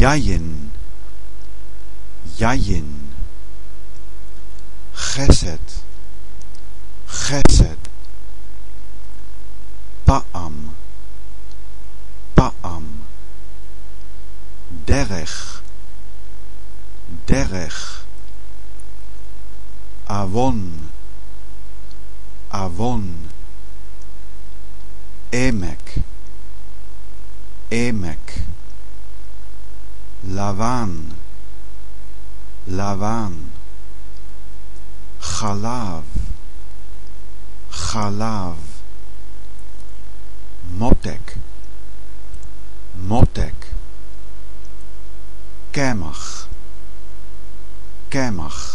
יין, יין, חסד, חסד, פעם, פעם, דרך, דרך, אבון, אבון, עמק, עמק, לבן, לבן, חלב, חלב, מותק, מותק, קמח, קמח,